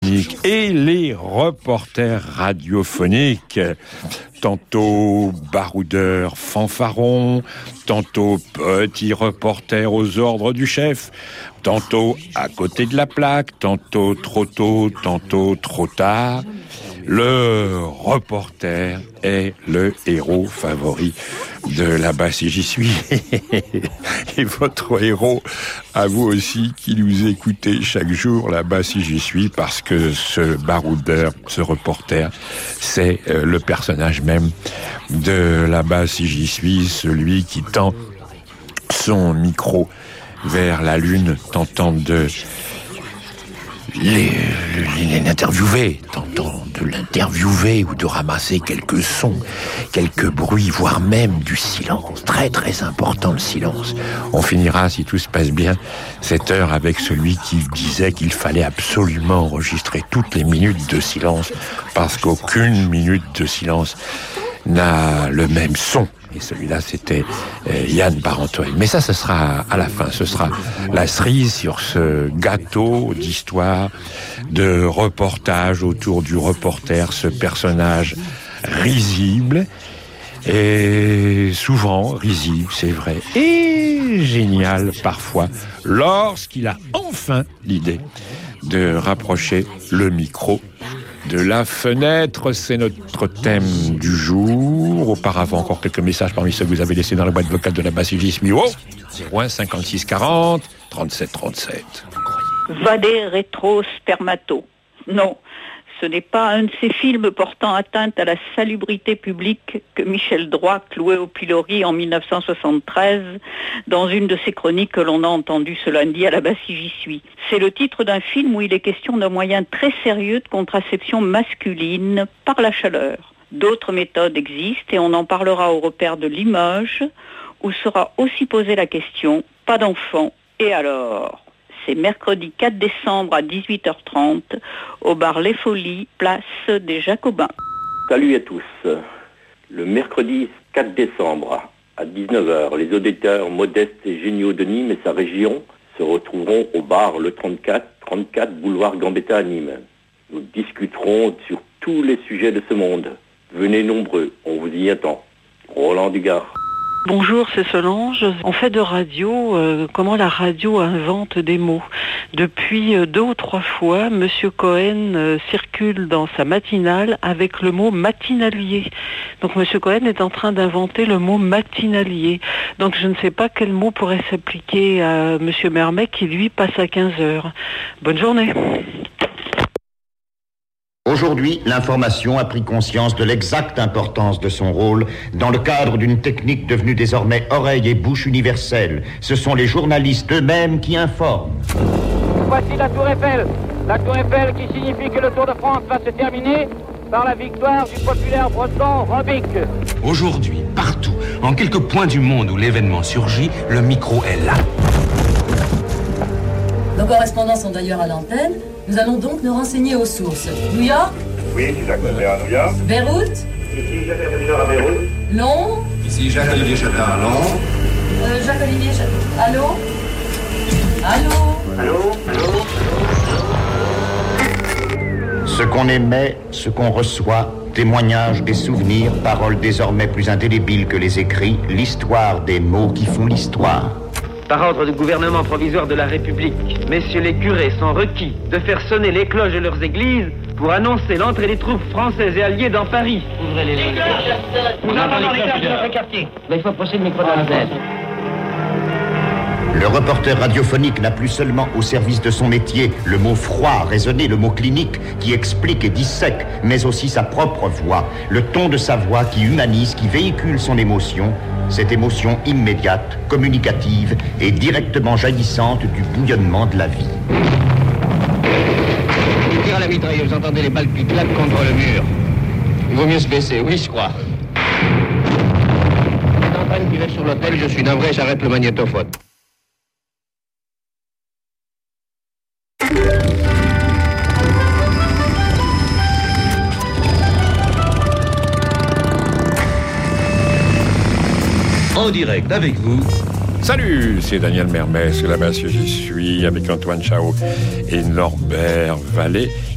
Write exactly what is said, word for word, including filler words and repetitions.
radiophoniques et les reporters radiophoniques. Tantôt baroudeurs fanfarons, tantôt petits reporters aux ordres du chef, tantôt à côté de la plaque, tantôt trop tôt, tantôt trop tard. Le reporter est le héros favori de là-bas si j'y suis. Et votre héros, à vous aussi qui nous écoutez chaque jour là-bas si j'y suis, parce que ce baroudeur, ce reporter, c'est euh, le personnage même de là-bas si j'y suis, celui qui tend son micro vers la lune, tentant de les, les l'interviewer, tentant de l'interviewer ou de ramasser quelques sons, quelques bruits, voire même du silence. Très très important le silence. On finira, si tout se passe bien, cette heure avec celui qui disait qu'il fallait absolument enregistrer toutes les minutes de silence, parce qu'aucune minute de silence n'a le même son. Et celui-là, c'était euh, Yann Barentoine. Mais ça, ce sera à la fin. Ce sera la cerise sur ce gâteau d'histoire, de reportage autour du reporter, ce personnage risible, et souvent risible, c'est vrai, et génial parfois, lorsqu'il a enfin l'idée de rapprocher le micro de la fenêtre. C'est notre thème du jour. Auparavant, encore quelques messages parmi ceux que vous avez laissés dans la boîte vocale de la Bassigisme. Oh, zéro un cinquante-six quarante trente-sept trente-sept. Vader rétro spermato. Non, ce n'est pas un de ces films portant atteinte à la salubrité publique que Michel Droit clouait au pilori en dix-neuf cent soixante-treize dans une de ses chroniques que l'on a entendues ce lundi à la Bassie j'y suis. C'est le titre d'un film où il est question d'un moyen très sérieux de contraception masculine par la chaleur. D'autres méthodes existent et on en parlera au repère de Limoges où sera aussi posée la question « Pas d'enfant, et alors ?» C'est mercredi quatre décembre à dix-huit heures trente au bar Les Folies, place des Jacobins. Salut à tous. Le mercredi quatre décembre à dix-neuf heures, les auditeurs modestes et géniaux de Nîmes et sa région se retrouveront au bar Le trente-quatre, trente-quatre boulevard Gambetta à Nîmes. Nous discuterons sur tous les sujets de ce monde. Venez nombreux, on vous y attend. Roland Dugard. Bonjour, c'est Solange. On fait de radio, euh, comment la radio invente des mots. Depuis euh, deux ou trois fois, Monsieur Cohen euh, circule dans sa matinale avec le mot matinalier. Donc Monsieur Cohen est en train d'inventer le mot matinalier. Donc je ne sais pas quel mot pourrait s'appliquer à Monsieur Mermet qui lui passe à quinze heures. Bonne journée. Aujourd'hui, l'information a pris conscience de l'exacte importance de son rôle dans le cadre d'une technique devenue désormais oreille et bouche universelle. Ce sont les journalistes eux-mêmes qui informent. Voici la Tour Eiffel. La Tour Eiffel qui signifie que le Tour de France va se terminer par la victoire du populaire breton Robic. Aujourd'hui, partout, en quelques points du monde où l'événement surgit, le micro est là. Nos correspondants sont d'ailleurs à l'antenne. Nous allons donc nous renseigner aux sources. New York ? Oui, c'est Jacques Olivier à New York. Beyrouth ? Ici Jacques Olivier à Beyrouth. Londres ? Ici Jacques-Olivier Chatin à Londres. Euh, Jacques-Olivier Chatin. Allô ? Allô ? Allô ? Allô ? Ce qu'on émet, ce qu'on reçoit, témoignages, des souvenirs, paroles désormais plus indélébiles que les écrits, l'histoire des mots qui font l'histoire. Par ordre du gouvernement provisoire de la République, messieurs les curés sont requis de faire sonner les cloches de leurs églises pour annoncer l'entrée des troupes françaises et alliées dans Paris. Ouvrez les lignes. Nous entendons les cloches de notre quartier. Mais il faut pousser le micro dans la tête. Le reporter radiophonique n'a plus seulement au service de son métier le mot froid, raisonné, le mot clinique qui explique et dissèque, mais aussi sa propre voix, le ton de sa voix qui humanise, qui véhicule son émotion, cette émotion immédiate, communicative et directement jaillissante du bouillonnement de la vie. Il tire à la mitrailleuse, vous entendez les balles qui claquent contre le mur. Il vaut mieux se baisser, oui, je crois. C'est en train de tirer sur l'hôtel, je suis navré, j'arrête le magnétophone. En direct avec vous. Salut, c'est Daniel Mermet, c'est là-bas que j'y suis, avec Antoine Chao et Norbert Vallée.